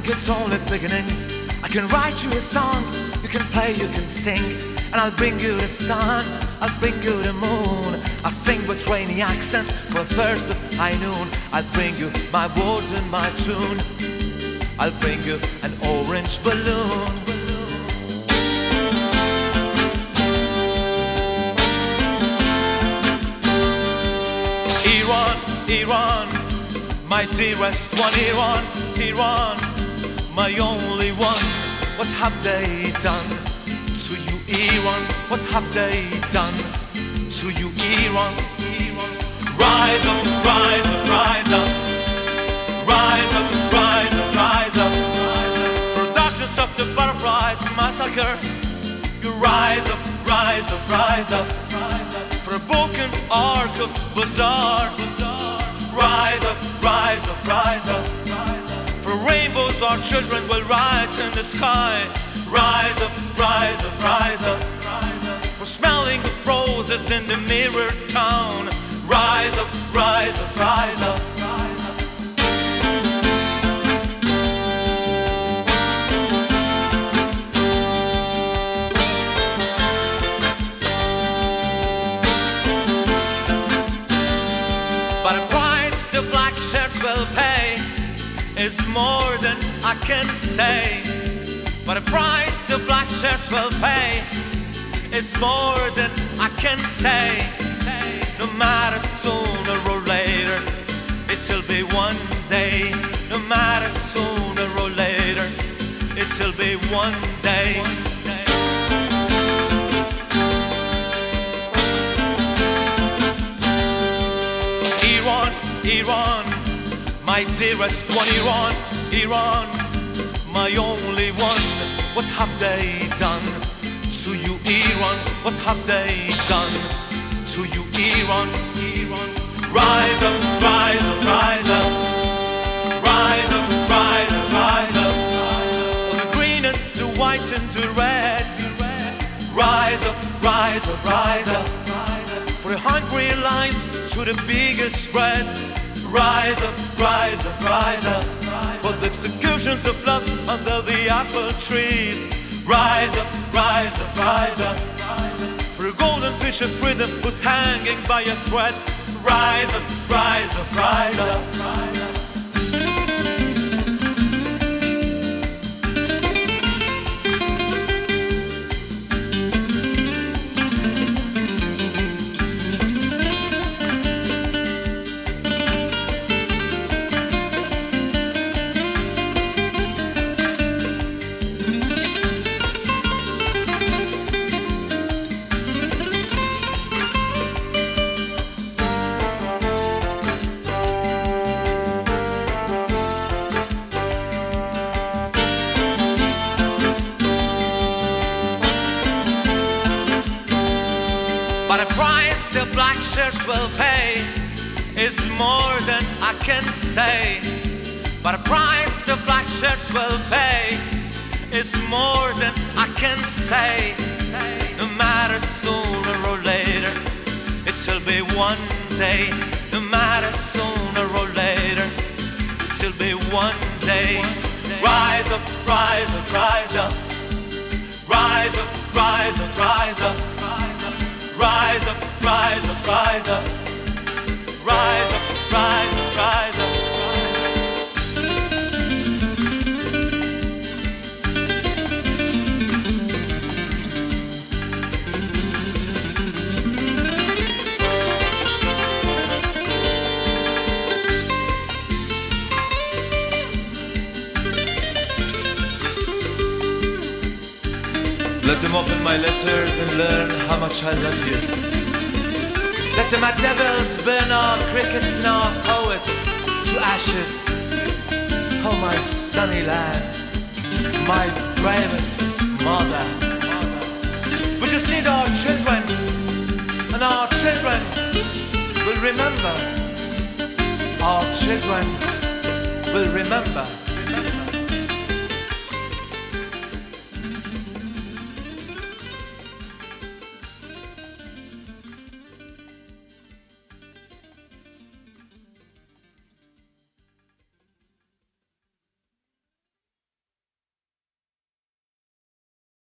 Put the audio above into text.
think it's only beginning. I can write you a song, you can play, you can sing, and I'll bring you the sun, I'll bring you the moon. I'll sing with rainy accents for Thursday high noon. I'll bring you my words and my tune. I'll bring you an orange balloon. Iran, Iran, my dearest one. Iran, Iran, my only one. What have they done to you, Iran? What have they done to you, Iran? Iran. Rise up, rise up, rise up. Rise up, rise up, rise up. Producers of the butterflies massacre. You rise up, rise up, rise up. For a broken arc of bazaar. Rise up, rise up, rise up. For rainbows our children will rise in the sky. Rise up, rise up, rise up. For smelling of roses in the mirror town. Rise up, rise up, rise up. But a price the black shirts will pay is more than I can say. But a price the black shirts will pay is more than I can say. No matter sooner or later, it'll be one day. No matter sooner or later, it'll be one day. Iran, Iran, my dearest one. Iran, Iran, my only one. What have they done to you, Iran? What have they done to you, Iran? Iran. Rise up, rise up, rise up. Rise up, rise up, rise up. Oh, the green and the white and the red. Rise up, rise up, rise up. For the hungry lions to the biggest spread. Rise up, rise up, rise up. For the executions of love under the apple trees. Rise up, rise up, rise up. For a golden fish of freedom who's hanging by a thread. Rise up, rise up, rise up. But a price the black shirts will pay is more than I can say. But a price the black shirts will pay is more than I can say. No matter sooner or later, it'll be one day. No matter sooner or later, it'll be one day. Rise up, rise up, rise up. Rise up, rise up, rise up. Rise up, rise up, rise up. Rise up, rise up, rise up. Let them open my letters and learn how much I love you. Let them add devils, burn our crickets and our poets to ashes. Oh, my sunny lad, my bravest mother. We just need our children, and our children will remember. Our children will remember.